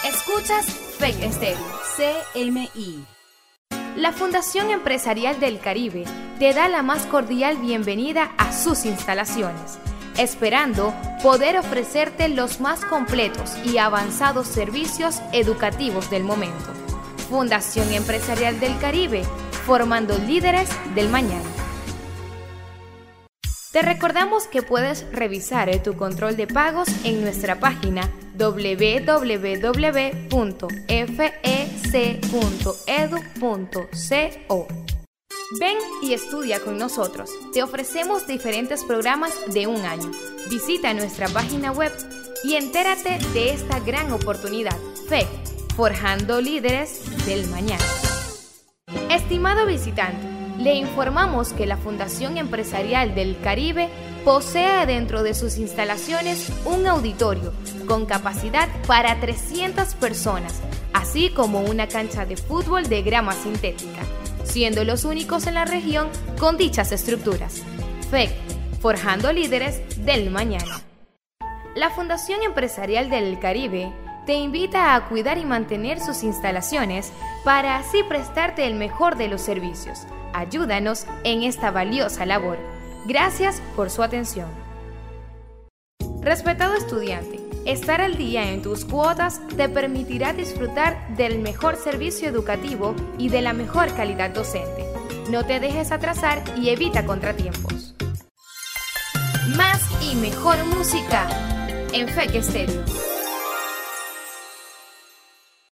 Escuchas FEC Estéreo, CMI. La Fundación Empresarial del Caribe te da la más cordial bienvenida a sus instalaciones, esperando poder ofrecerte los más completos y avanzados servicios educativos del momento. Fundación Empresarial del Caribe, formando líderes del mañana. Te recordamos que puedes revisar tu control de pagos en nuestra página www.fec.edu.co. Ven y estudia con nosotros. Te ofrecemos diferentes programas de un año. Visita nuestra página web y entérate de esta gran oportunidad. FEC, forjando líderes del mañana. Estimado visitante, le informamos que la Fundación Empresarial del Caribe posee dentro de sus instalaciones un auditorio con capacidad para 300 personas, así como una cancha de fútbol de grama sintética, siendo los únicos en la región con dichas estructuras. FEC, forjando líderes del mañana. La Fundación Empresarial del Caribe te invita a cuidar y mantener sus instalaciones para así prestarte el mejor de los servicios. Ayúdanos en esta valiosa labor. Gracias por su atención. Respetado estudiante, estar al día en tus cuotas te permitirá disfrutar del mejor servicio educativo y de la mejor calidad docente. No te dejes atrasar y evita contratiempos. Más y mejor música en FEC Estéreo.